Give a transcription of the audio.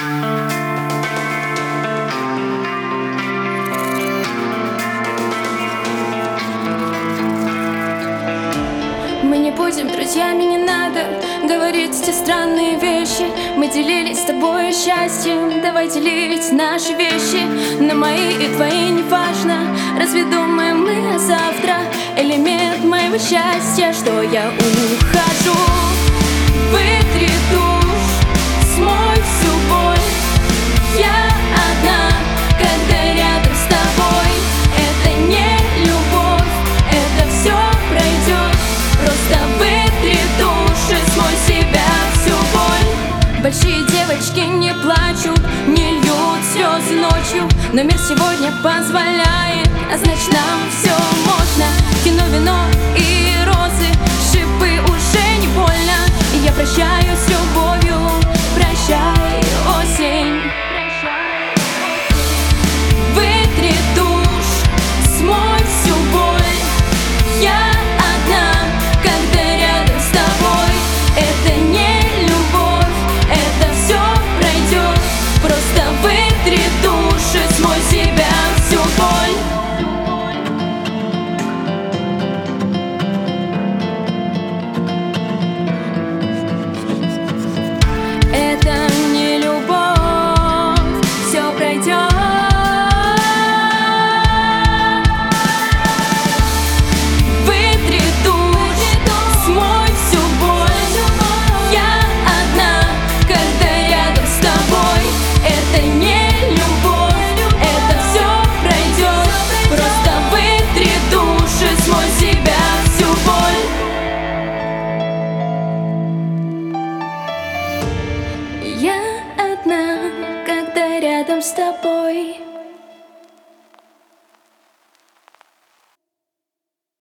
Мы не будем друзьями, не надо говорить эти странные вещи. Мы делились с тобой счастьем, давай делить наши вещи. На мои и твои не важно, разве думаем мы о завтра? Элемент моего счастья, что я ухожу. Вытри душ, смой всю боль. Я одна, когда рядом с тобой. Это не любовь, это все пройдет. Просто вытри душ и смой себя всю боль. Большие девочки не плачут, не льют слезы ночью, но мир сегодня позволяет, а значит нам все можно. Кино, вино и розы, шипы уже не больно. И я прощаю с любовью, прощай, осень. Вытри душ, смой всю боль. Я одна, когда рядом с тобой. Это не любовь, это все пройдет. Просто вытри душ и смой себя всю боль. Это не любовь, все пройдет. Вытри душ, смой всю боль. Я одна, когда рядом с тобой. Это не любовь, это все пройдет. Просто вытри душ и смой себя всю боль. Я одна, когда рядом с тобой.